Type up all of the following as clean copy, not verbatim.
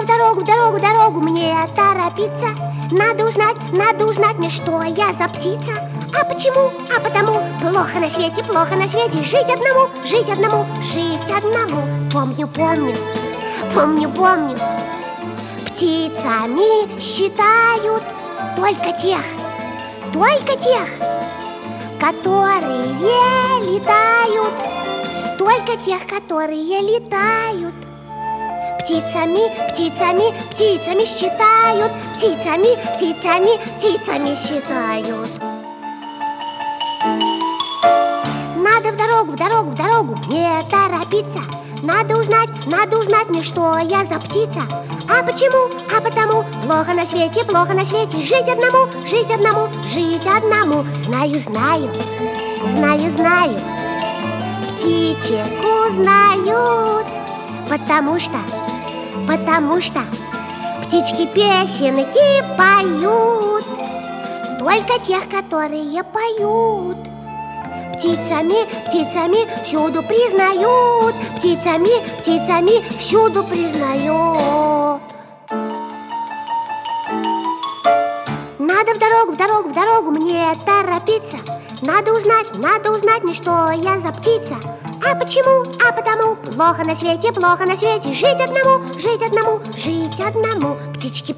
в дорогу мне торопиться. Надо узнать мне, что я за птица. А почему? А потому плохо на свете жить одному. Помню. Птицами считают только тех, которые летают. Только тех, которые летают. Птицами считают. Птицами считают. Надо в дорогу мне торопиться. Надо узнать мне, что я за птица. А почему? А потому плохо на свете жить одному. Знаю. Птичек узнают, потому что птички песенки поют. Только тех, которые поют. Птицами всюду признают. Птицами всюду признают. Надо в дорогу мне торопиться. Надо узнать мне, что я за птица. А почему? А потому плохо на свете жить одному. Птички,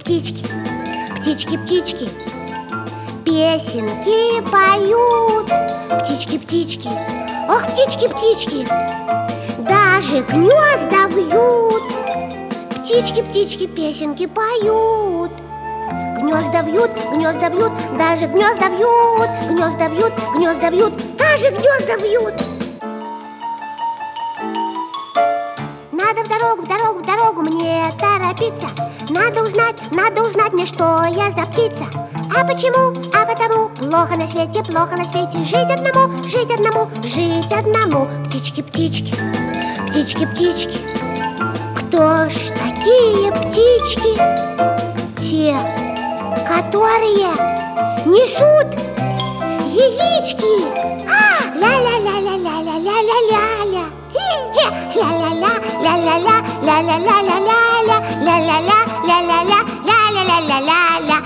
песенки поют. Птички, ох, птички, даже гнезда вьют. Птички, песенки поют. Гнезда вьют, даже гнезда вьют, даже гнезда вьют. Надо в дорогу мне торопиться. Надо узнать мне, что я за птица. А почему? А потому плохо на свете жить одному. Птички, кто ж такие птички? Те, которые несут яички. Ля-ля-ля-ля-ля-ля-ля-ля-ля. Ля-ля-ля-ля-ля-ля-ля-ля-ля-ля-ля-ля-ля-ля-ля-ля-ля-ля-ля.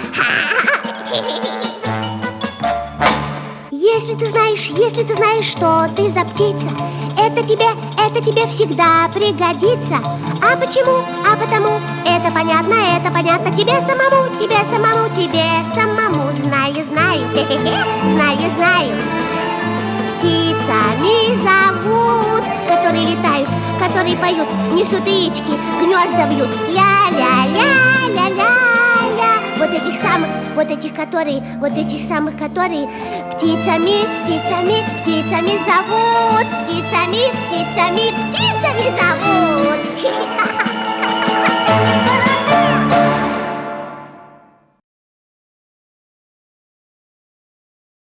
Если ты знаешь, что ты за птица, это тебе всегда пригодится. А почему? А потому это понятно тебе самому. Знаю. Птицами зовут, которые летают, которые поют, несут яички, гнезда вьют. Ля-ля-ля-ля-ля-ля. Вот этих самых, которые птицами зовут. Птицами зовут.